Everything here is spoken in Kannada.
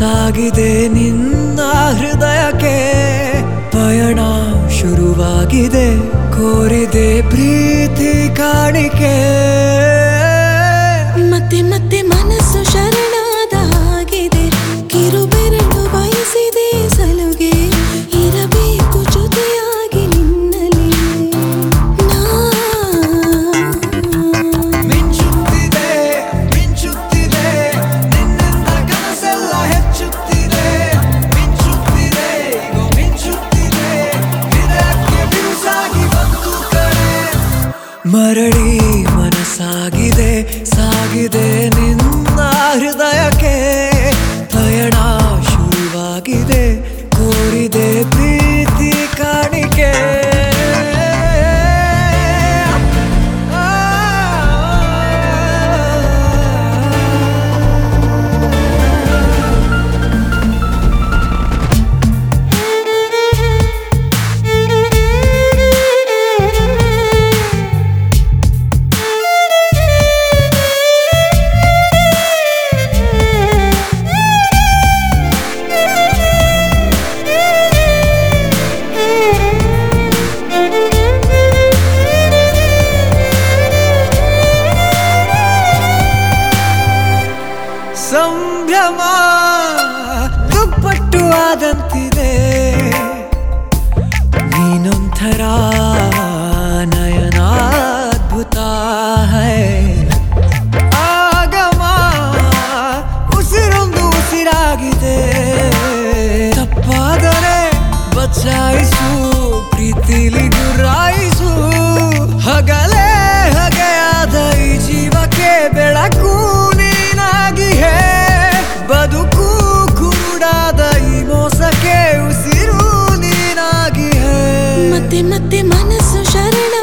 ಸಾಗಿದೆ ನಿನ್ನ ಹೃದಯಕ್ಕೆ ಪಯಣ ಶುರುವಾಗಿದೆ ಕೋರಿದೆ ಪ್ರೀತಿ ಕಾಣಿಕೆ ಮತ್ತೆ ಮತ್ತೆ ಮನಸ್ಸು ಶರಣಾದ ಹಾಗಿದೆ ಕಿರುಬೆರಳು ಬಯಸಿದೆ ಸಲುಗೆ ಇರಬೇಕು ಜೊತೆಯಾಗಿ ನಿನ್ನಲ್ಲಿ ಮಿಂಚುತ್ತಿದೆ ಮಿಂಚುತ್ತಿದೆ ನಿನ್ನಿಂದ ಕನಸೆಲ್ಲ ಹೆಚ್ಚುತ್ತಿದೆ ಮಿಂಚುತ್ತಿದೆ ಈಗ ಮಿಂಚುತ್ತಿದೆ ಹೃದಯಕ್ಕೆ ಬಿರುಸಾಗಿ ಬಂತು ಕರೆ ಮರಳಿ ಮನಸ್ಸಾಗಿದೆ ಸಾಗಿದೆ ನಿನ್ನ ಹೃದಯಕ್ಕೆ ಪಯಣ ಶುರುವಾಗಿದೆ ಕೋರಿದೆ ಪ್ರೀತಿ ಕಾಣಿಕೆ ಸಂಭ್ರಮ ದುಪ್ಪಟ್ಟು ಆದಂತಿದೆ ನೀನೊಂಥರ ನಯನಾದ್ಭುತ ಹೈ ಆಗಮ ಉಸಿರೊಂದು ಉಸಿರಾಗಿದೆ ತಪ್ಪಾದರೆ ಬಚಾಯಿಸು ಪ್ರೀತಿಲಿ ಗುರಾಯಿಸು ಹಗಲೇ ಹಗೆಯಾದ ಈ ಜೀವಕ್ಕೆ ಬೆಳಕು ನೀನಾಗಿಯೇ ಬದುಕು ಕುರುಡಾದ ಈ ಮೋಸಕ್ಕೆ ಉಸಿರು ನೀನಾಗಿಯೇ ಮತ್ತೆ ಮತ್ತೆ ಮನಸ್ಸು ಶರಣ